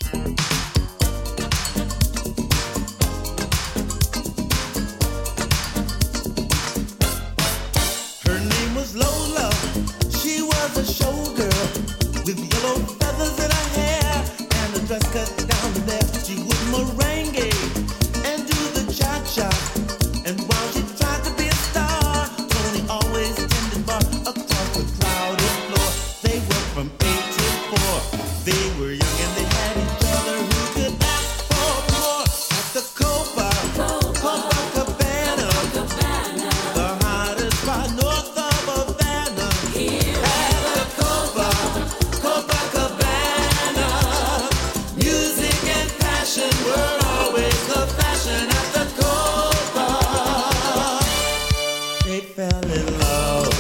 Her name was Lola. She was a showgirl with yellow feathers in her hair and a dress cut down to there. She would merengue and do the cha-cha. And while she tried to be a star, Tony always tended bar across the crowded floor. They were from 84. They were young and they had each other. Who could ask for more? At the Copacabana, the hottest spot north of Havana. At the Copacabana, music and passion were always the fashion. At the Copa, they fell in love.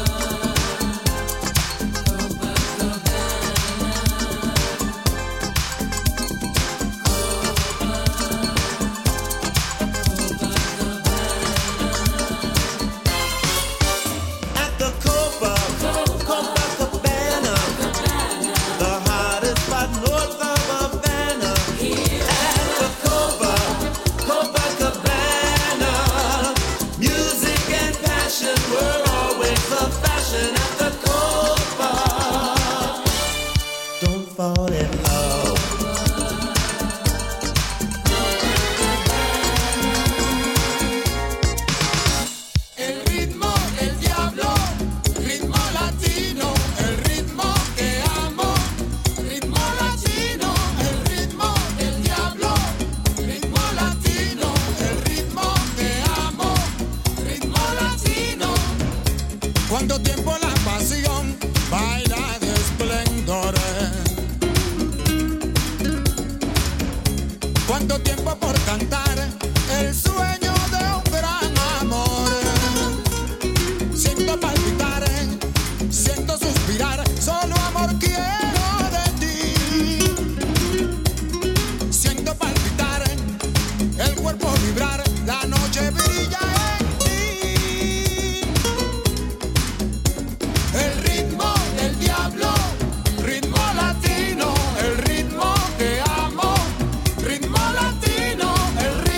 At the Copacabana, the hottest spot north of Havana. At the Copacabana, music and passion were always the fashion. At the Copa, don't fall in love. El ritmo del diablo, ritmo latino, el ritmo que amo, ritmo latino, el ritmo del diablo, ritmo latino, el ritmo que amo, ritmo latino. Cuánto tiempo la pasión baila de esplendores. Cuánto tiempo por cantar el sueño de un gran amor. Siento palpitar, siento suspirar, solo amor quiero de ti. Siento palpitar, el cuerpo vibrar, la noche brilla en ti. El ritmo del diablo, ritmo latino, el ritmo que amo, ritmo latino, el ritmo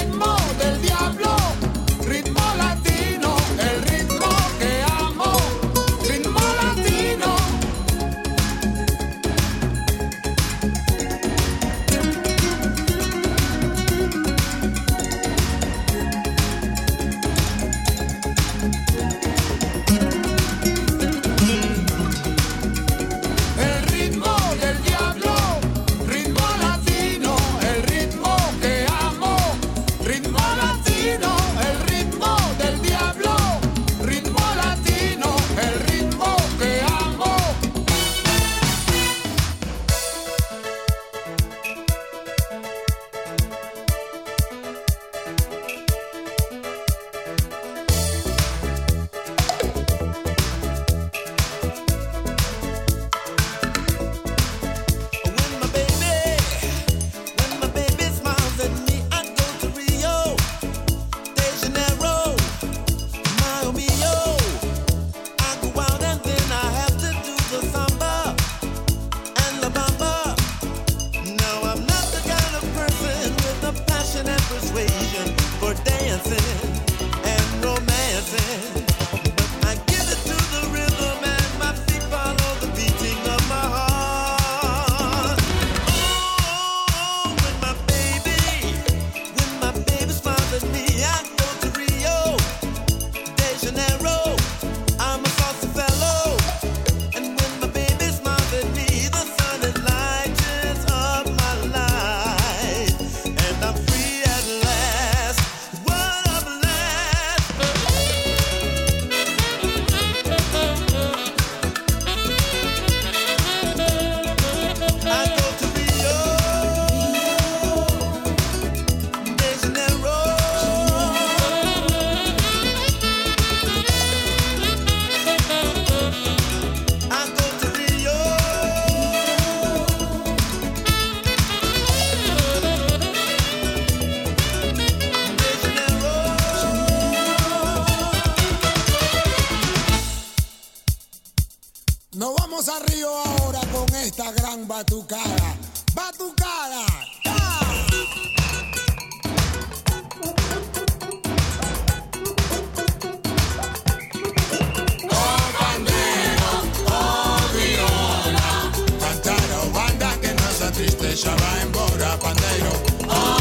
tristeza va embora, pandeiro, oh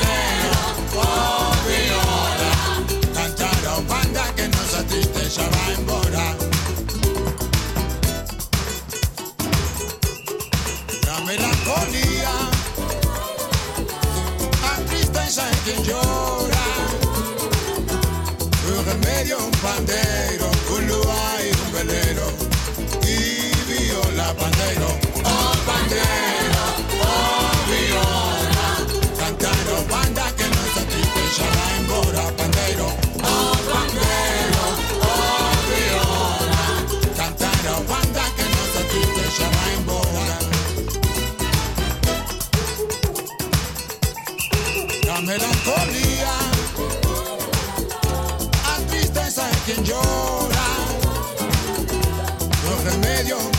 viola, cantar a banda que nossa tristeza va embora. La melancolía, a tristeza es quien llora, un remedio, un pandeiro, un lugar y un velero, y viola, pandeiro, oh viola, cantando banda que nossa tristeza va embora, pandeiro, oh viola, cantando banda que nossa tristeza va embora. La melancolía, a tristeza es quien llora, los remedios